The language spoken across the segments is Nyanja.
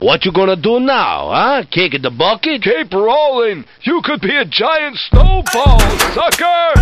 What you gonna do now, huh? Kick the bucket? Keep rolling. You could be a giant snowball, sucker.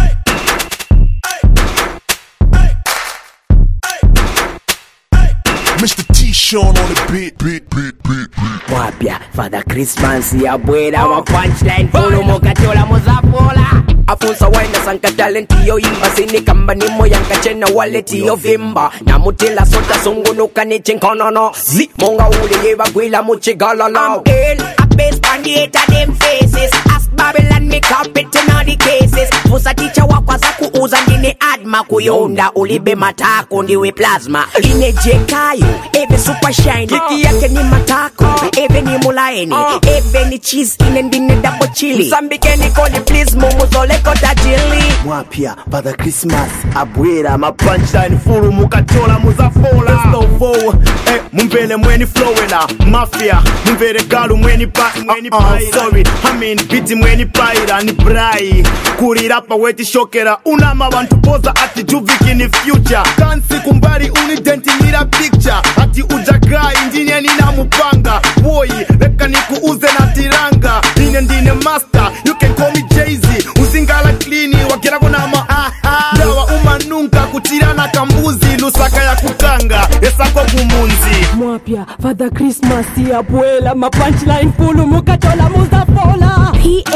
Mr. T-Sean on the beat. Wapya, Father Christmas ya bwera wa punchline Fulu mokatola muzapola Afunsa waina sanka talenti yo imba Sinikamba nimo yanka chena waleti yo vimba Namutila sota sungunuka ni chinkonono Zi, monga uli yeva gwila muchigalala I'm ill, I base pandieta them faces Ask Babylon me carpet in all the cases Fusa teacher wakwaza kuuza ndini adma Kuyonda ulibe matako ndiwe plasma Ine jekayo, eve super shiny Kiki yake ni matako, eve ni mulaini Eve ni cheese, ine ndini double chili Sambikeni koni please mumuzoleko tajili Mwapya, Father Christmas abwera ma punchline fulu mukatola muzafola Slow mumpele mweni flowela Mafia, mumpele galu mweni paira Sorry, I mean biti mweni paira ni brai Kuri rapa weti shokera Unama wantu poza ati juviki ni future Kansi kumbari unidenti nira picture Ati ujagai ndine nina mupanga Boy, reka niku uze na tiranga Ndine master, you can call me Jay-Z Uzingala klini, wakira konama Dawa umanunka, kutirana kambuzi Lusaka ya kukanga, esako kumunzi Mwapya, Father Christmas ya bwela Ma punchline fulu mukatola muzafola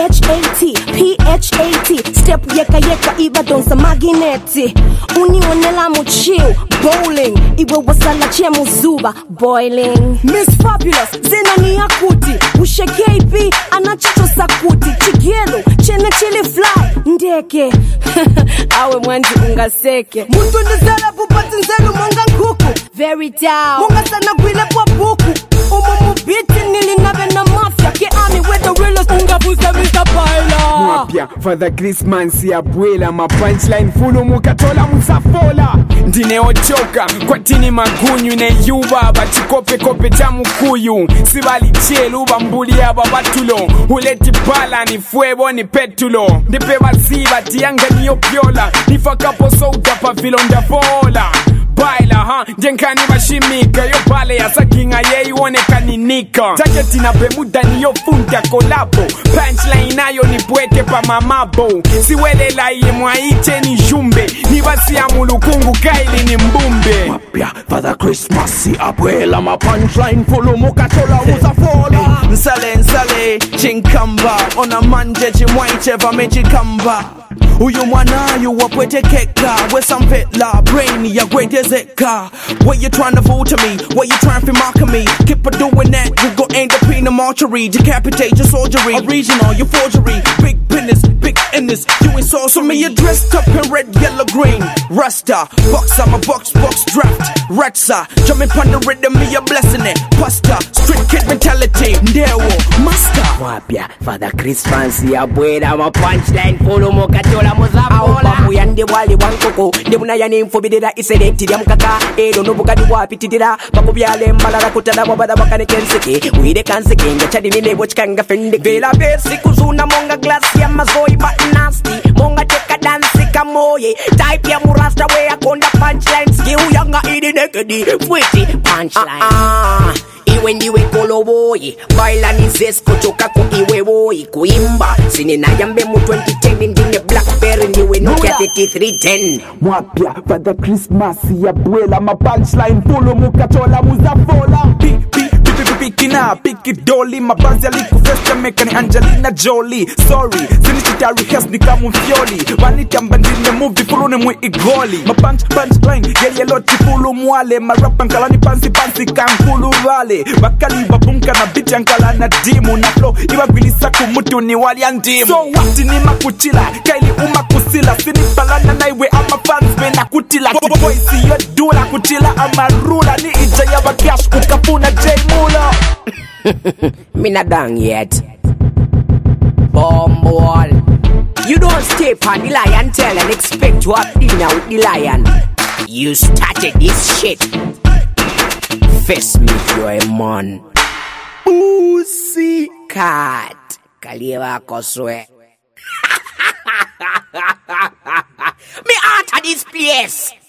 PHAT Step yeka iba donsa magineti Unionela muchill Bowling, iwe wasala chemu zuba Boiling Miss Fabulous, zena ni akuti Ushe KB, anachicho sakuti Chigelo, chene chili fly Ndeke Awe mwanji ungaseke Muntu ndizela bupati nzelu monga nkuku Very down Munga sana gwile kwa buku Umumu biti nilinabe na mafia Ke ami with the realest unga busa Mr. Baila Mwapya, Father Christmas ya bwela Ma punchline fulu mukatola musafola Ndine ochoka, kwa tini magunyu Ne yuba, bachikope kope jamu kuyu Sibali chelu, bambuli ya babatulo Uleti bala, ni fuego, ni petulo Ndipe maziba, tianga ni opiola Nifakapo souta pa vilonda fola Baila, jenkani mashimika Yo pale ya sakinga ye iwoneka ni nika Jacket na bemuda ni yo funta kolabo Punchline nayo ni bweke pa mamabo Siwele la iye mwaiche ni jumbe Ni basi ya mulukungu kaili ni mbumbe Mwapya, Father Christmas abwela Ma punchline fulu mukatola muzafola Nsale, chinkamba Ona manje chimwaiche vamechikamba Uyu mwanayu wapwetekeka Wesamvela, brain ya gwedezeka Where you trying to fool to me? Where you trying to mock me? Keep on doing that, we gon' end up in the mortuary Decapitate your soldiery, original, your forgery Big business, big illness, you ain't saw So me, you dressed up in red, yellow, green Rasta, box, I'm a box draft Ratsa, jumping on the rhythm, me a blessing it Pasta, street kid mentality Ndewo, master Wapya, Father Christmas ya bwera Ma punchline fulu mukatola muzafola Muyande wali wankoko Ndemuna ya nimfobidira iselekti ya mkaka Edo nubugadi wapitidira Bakubyale mbalala kutada wabada wakane kenseke Uide kanseke nga chadi nile wachikanga fende Vela besi kuzuna monga glasi ya mazoi But nasty, monga teka dansi kamoye Type ya murasta wea konda punchline Skill yanga idi nekedi Fwiti punchline Iwe ndiwe kolo boy Baila ni zesko choka ko iwe boy Kuimba Sine na yambe mu 2010 Ndine Blackberry ndiwe Nokia 3310 Mwapya, Father Christmas ya bwela Ma punchline fulu mukatola muzafola Pikina, pikidoli Mabanzi aliku festa meka ni Angelina Jolie Sorry, zinishitari hes ni kamu mfioli Wanitamba ndine movie fulu ni mwi igoli Ma punchline, yeye loti fulu mwale Marapa nkala ni pansi kankulu vale Bakali babunka na biti ankala na dimu Na flow, iwa gwilisa kumutu ni wali andimu So wati ni makuchila, kaili umakusila Sini palana na iwe ama fans bena kutila Boy si yo dula kuchila ama rula Ni ija ya bagash ukapuna J Mula Me not done yet. Bumble. You don't stay on the lion tail and expect to have dinner with the lion. You started this shit. Face me if you're a man. Pussy cat. Kaliwa koswe. Me out of this place.